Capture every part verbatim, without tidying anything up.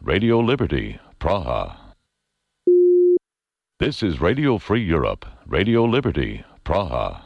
Radio Liberty, Praha. This is Radio Free Europe, Radio Liberty, Praha.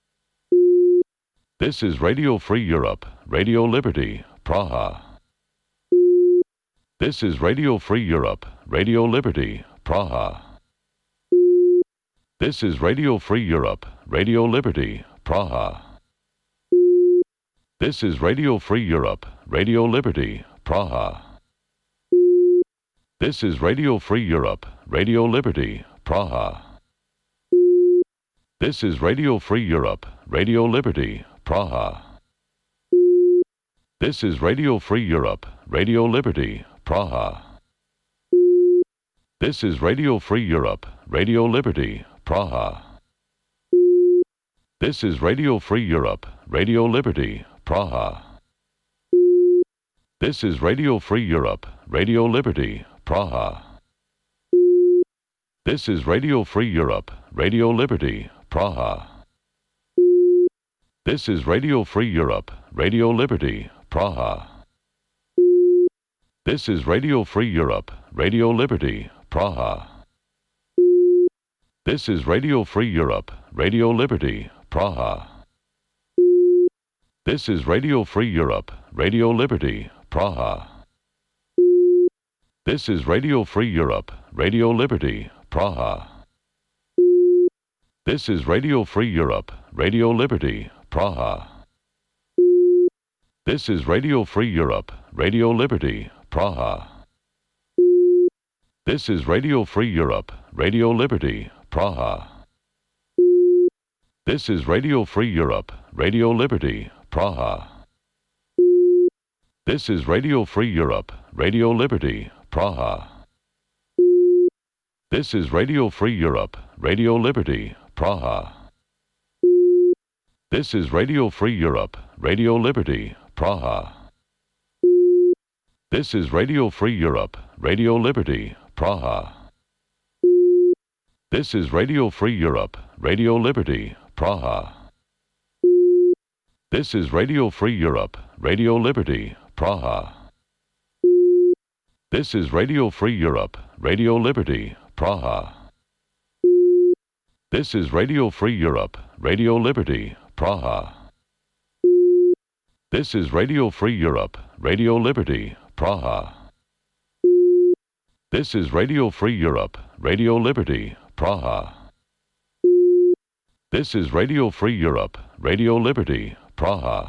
This is Radio Free Europe, Radio Liberty, Praha. This is Radio Free Europe, Radio Liberty, Praha. This is Radio Free Europe, Radio Liberty, Praha. This is Radio Free Europe, Radio Liberty, Praha. This is Radio Free Europe, Radio Liberty, Praha. This is Radio Free Europe, Radio Liberty, Praha. This is Radio Free Europe, Radio Liberty, Praha. This is Radio Free Europe, Radio Liberty, Praha. This is Radio Free Europe, Radio Liberty, Praha. This is Radio Free Europe, Radio Liberty, Praha. This is Radio Free Europe, Radio Liberty, Praha. This is Radio Free Europe, Radio Liberty, Praha. This is Radio Free Europe, Radio Liberty, Praha. This is Radio Free Europe, Radio Liberty, Praha. This is Radio Free Europe, Radio Liberty, Praha. This is Radio Free Europe, Radio Liberty, Praha. This is Radio Free Europe, Radio Liberty, Praha. This is Radio Free Europe, Radio Liberty, Praha. This is Radio Free Europe, Radio Liberty, Praha. This is Radio Free Europe, Radio Liberty, Praha. This is Radio Free Europe, Radio Liberty, Praha. This is Radio Free Europe, Radio Liberty, Praha. This is Radio Free Europe, Radio Liberty, Praha. This is Radio Free Europe, Radio Liberty, Praha. This is Radio Free Europe, Radio Liberty, Praha. This is Radio Free Europe, Radio Liberty, Praha. This is Radio Free Europe, Radio Liberty, Praha. This is Radio Free Europe, Radio Liberty, Praha. This is Radio Free Europe, Radio Liberty, Praha. This is Radio Free Europe, Radio Liberty, Praha. This is Radio Free Europe, Radio Liberty, Praha.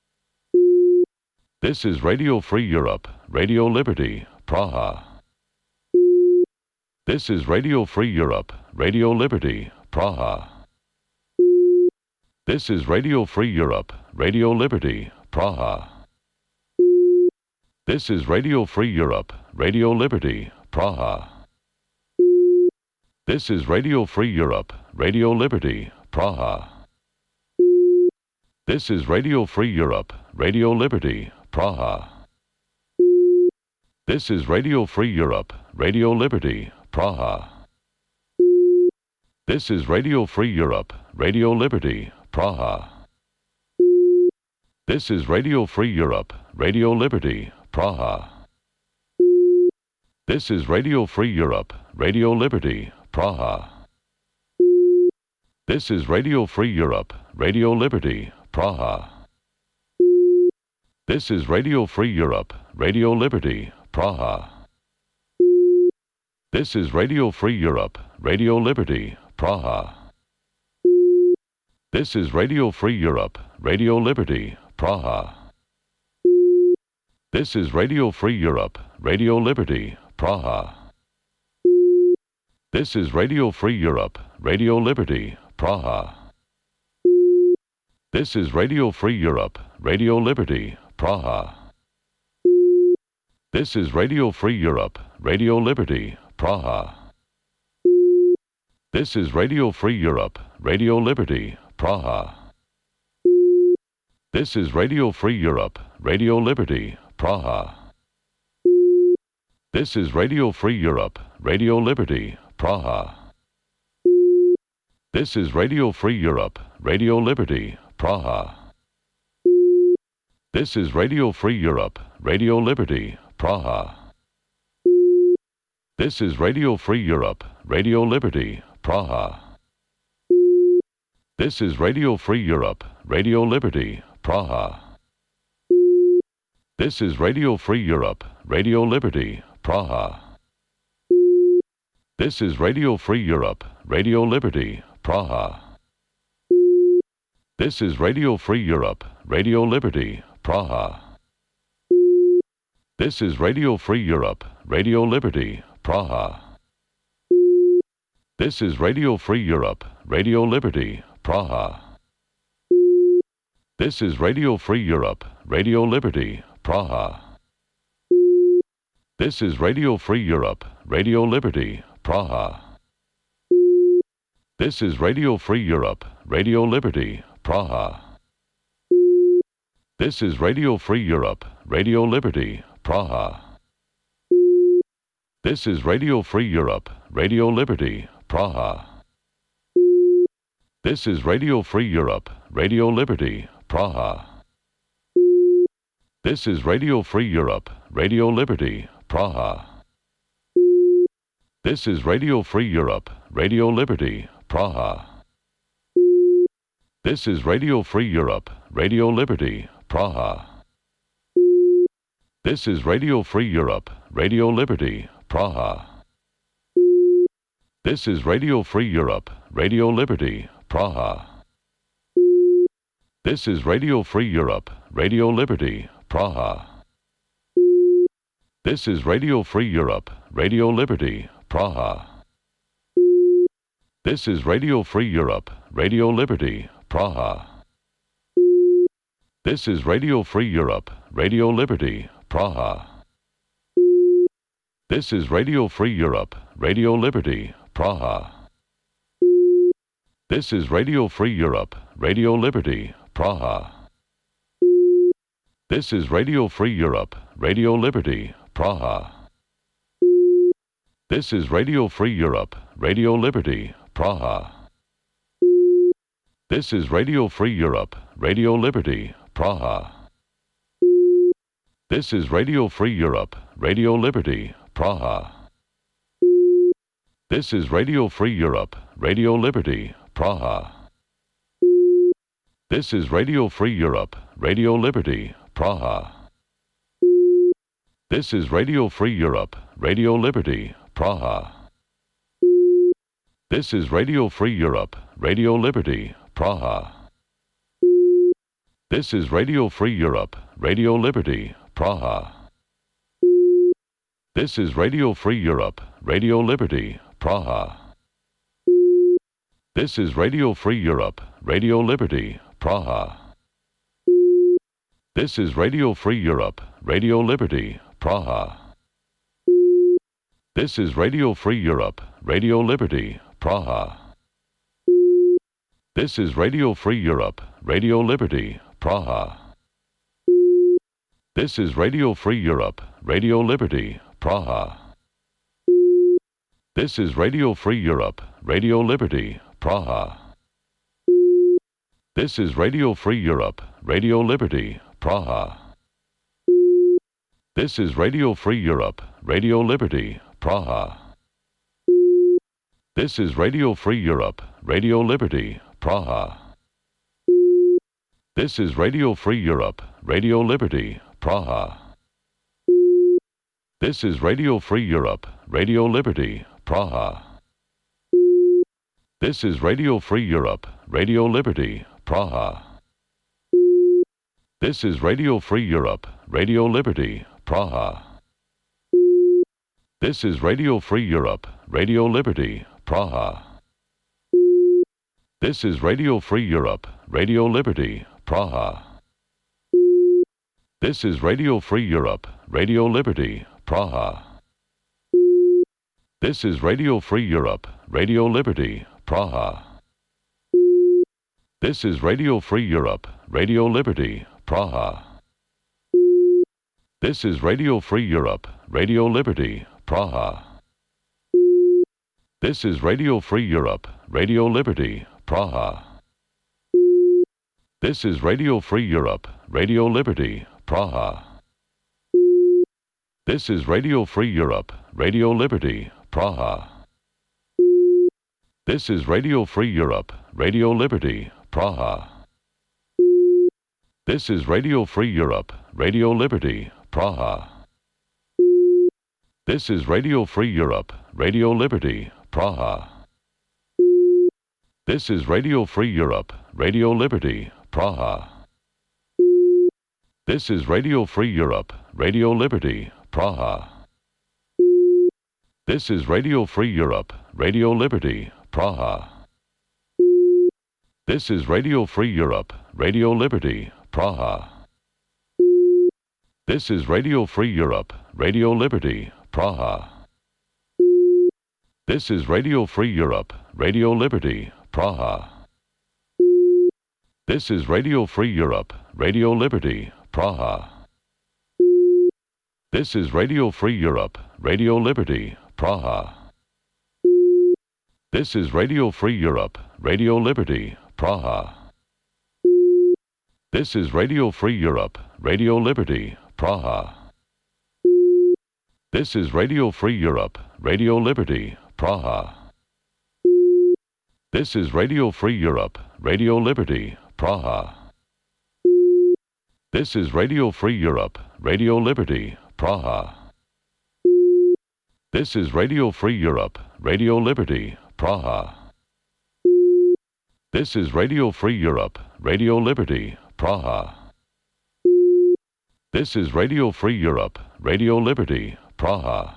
This is Radio Free Europe, Radio Liberty, Praha. This is Radio Free Europe, Radio Liberty, Praha. This is Radio Free Europe, Radio Liberty, Praha. This is Radio Free Europe, Radio Liberty, Praha. This is Radio Free Europe, Radio Liberty, Praha. This is Radio Free Europe, Radio Liberty, Praha. This is Radio Free Europe, Radio Liberty, Praha. This is Radio Free Europe, Radio Liberty, Praha. This is Radio Free Europe, Radio Liberty, Praha. This is Radio Free Europe, Radio Liberty, Praha. This is Radio Free Europe, Radio Liberty, Praha. This is Radio Free Europe, Radio Liberty, Praha. This is Radio Free Europe, Radio Liberty, Praha. This is Radio Free Europe, Radio Liberty, Praha. This is Radio Free Europe, Radio Liberty, Praha. This is Radio Free Europe, Radio Liberty, Praha. This is Radio Free Europe, Radio Liberty, Praha. This is Radio Free Europe, Radio Liberty, Praha. This is Radio Free Europe, Radio Liberty, Praha. This is Radio Free Europe, Radio Liberty, Praha. This is Radio Free Europe, Radio Liberty, Praha. This is Radio Free Europe, Radio Liberty, Praha. This is Radio Free Europe, Radio Liberty, Praha. This is Radio Free Europe, Radio Liberty, Praha. This is Radio Free Europe, Radio Liberty, Praha. This is Radio Free Europe, Radio Liberty, Praha. This is Radio Free Europe, Radio Liberty, Praha. This is Radio Free Europe, Radio Liberty, Praha. This is Radio Free Europe, Radio Liberty, Praha. This is Radio Free Europe, Radio Liberty, Praha. This is Radio Free Europe, Radio Liberty, Praha. This is Radio Free Europe, Radio Liberty, Praha. This is Radio Free Europe, Radio Liberty, Praha. This is Radio Free Europe, Radio Liberty, Praha. This is Radio Free Europe, Radio Liberty, Praha. This is Radio Free Europe, Radio Liberty, Praha. This is Radio Free Europe, Radio Liberty, Praha. This is Radio Free Europe, Radio Liberty, Praha. This is Radio Free Europe, Radio Liberty, Praha. This is Radio Free Europe, Radio Liberty, Praha. This is Radio Free Europe, Radio Liberty, Praha. This is Radio Free Europe, Radio Liberty, Praha. This is Radio Free Europe, Radio Liberty, Praha. This is Radio Free Europe, Radio Liberty, Praha. This is Radio Free Europe, Radio Liberty, Praha. This is Radio Free Europe, Radio Liberty, Praha. This is Radio Free Europe, Radio Liberty, Praha. This is Radio Free Europe, Radio Liberty, Praha. This is Radio Free Europe, Radio Liberty, Praha. This is Radio Free Europe, Radio Liberty, Praha. This is Radio Free Europe, Radio Liberty, Praha. This is Radio Free Europe, Radio Liberty, Praha. This is Radio Free Europe, Radio Liberty, Praha. This is Radio Free Europe, Radio Liberty, Praha. This is Radio Free Europe, Radio Liberty, Praha. This is Radio Free Europe, Radio Liberty, Praha. This is Radio Free Europe, Radio Liberty, Praha. This is Radio Free Europe, Radio Liberty, Praha. This is Radio Free Europe, Radio Liberty, Praha. This is Radio Free Europe, Radio Liberty, Praha. This is Radio Free Europe, Radio Liberty, Praha. This is Radio Free Europe, Radio Liberty, Praha. This is Radio Free Europe, Radio Liberty, Praha. This is Radio Free Europe, Radio Liberty, Praha. This is Radio Free Europe, Radio Liberty, Praha. This is Radio Free Europe, Radio Liberty, Praha. This is Radio Free Europe, Radio Liberty, Praha. This is Radio Free Europe, Radio Liberty, Praha. This is Radio Free Europe, Radio Liberty, Praha. This is Radio Free Europe, Radio Liberty, Praha. This is Radio Free Europe, Radio Liberty, Praha. This is Radio Free Europe, Radio Liberty, Praha. This is Radio Free Europe, Radio Liberty, Praha. This is Radio Free Europe, Radio Liberty, Praha. This is Radio Free Europe, Radio Liberty, Praha. This is Radio Free Europe, Radio Liberty, Praha. This is Radio Free Europe, Radio Liberty, Praha. This is Radio Free Europe, Radio Liberty, Praha. This is Radio Free Europe, Radio Liberty, Praha. This is Radio Free Europe, Radio Liberty, Praha. This is Radio Free Europe, Radio Liberty, Praha. This is Radio Free Europe, Radio Liberty, Praha. This is Radio Free Europe, Radio Liberty, Praha. This is Radio Free Europe, Radio Liberty, Praha. This is Radio Free Europe, Radio Liberty, Praha. This is Radio Free Europe, Radio Liberty, Praha. This is Radio Free Europe, Radio Liberty, Praha. This is Radio Free Europe, Radio Liberty, Praha. This is Radio Free Europe, Radio Liberty, Praha. This is Radio Free Europe, Radio Liberty, Praha. This is Radio Free Europe, Radio Liberty, Praha. This is Radio Free Europe, Radio Liberty, Praha. This is Radio Free Europe, Radio Liberty, Praha. This is Radio Free Europe, Radio Liberty, Praha. This is Radio Free Europe, Radio Liberty, Praha. This is Radio Free Europe, Radio Liberty, Praha. This is Radio Free Europe, Radio Liberty, Praha. This is Radio Free Europe, Radio Liberty, Praha.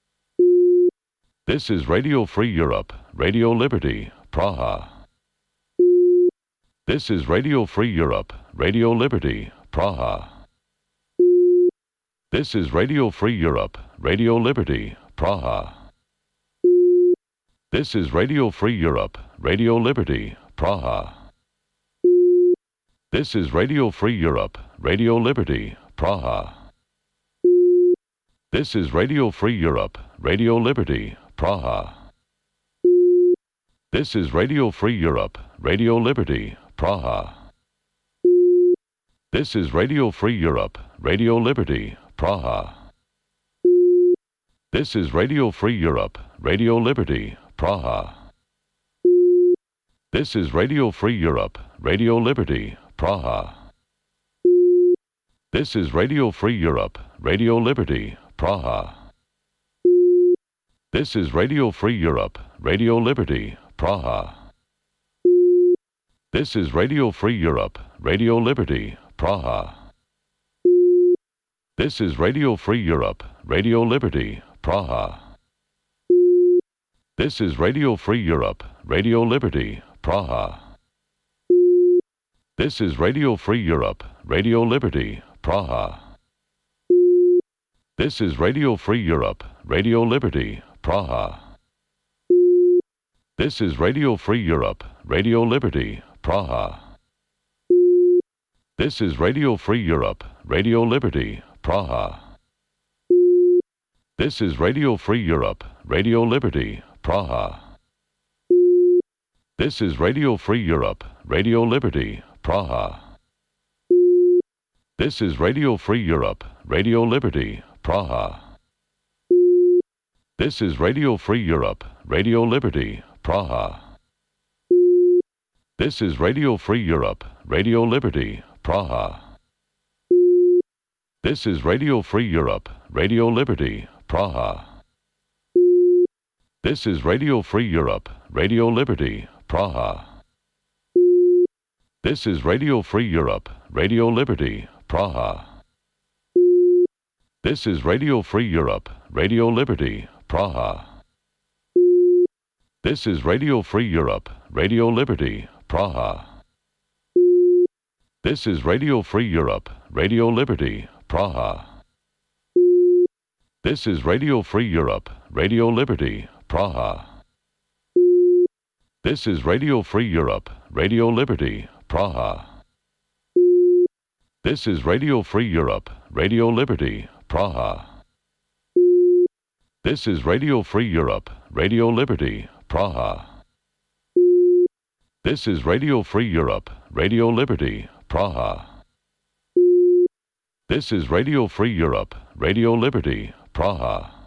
This is Radio Free Europe, Radio Liberty, Praha. This is Radio Free Europe, Radio Liberty, Praha. This is Radio Free Europe, Radio Liberty, Praha. This is Radio Free Europe, Radio Liberty, Praha. This is Radio Free Europe, Radio Liberty, Praha. This is Radio Free Europe, Radio Liberty, Praha. This is Radio Free Europe, Radio Liberty, Praha. This is Radio Free Europe, Radio Liberty, Praha. This is Radio Free Europe, Radio Liberty, Praha. This is Radio Free Europe, Radio Liberty, Praha. This is Radio Free Europe, Radio Liberty, Praha. This is Radio Free Europe, Radio Liberty, Praha. This is Radio Free Europe, Radio Liberty, Praha. This is Radio Free Europe, Radio Liberty, Praha. This is Radio Free Europe, Radio Liberty, Praha. This is Radio Free Europe, Radio Liberty, Praha. This is Radio Free Europe, Radio Liberty, Praha. This is Radio Free Europe, Radio Liberty, Praha. This is Radio Free Europe, Radio Liberty, Praha. This is Radio Free Europe, Radio Liberty, Praha. This is Radio Free Europe, Radio Liberty, Praha. This is Radio Free Europe, Radio Liberty, Praha. This is Radio Free Europe, Radio Liberty, Praha. This is Radio Free Europe, Radio Liberty, Praha. This is Radio Free Europe, Radio Liberty, Praha. This is Radio Free Europe, Radio Liberty, Praha. This is Radio Free Europe, Radio Liberty, Praha. This is Radio Free Europe, Radio Liberty, Praha. This is Radio Free Europe, Radio Liberty, Praha. This is Radio Free Europe, Radio Liberty, Praha. This is Radio Free Europe, Radio Liberty, Praha. This is Radio Free Europe, Radio Liberty, Praha. This is Radio Free Europe, Radio Liberty, Praha. This is Radio Free Europe, Radio Liberty, Praha. This is Radio Free Europe, Radio Liberty, Praha. This is Radio Free Europe, Radio Liberty, Praha.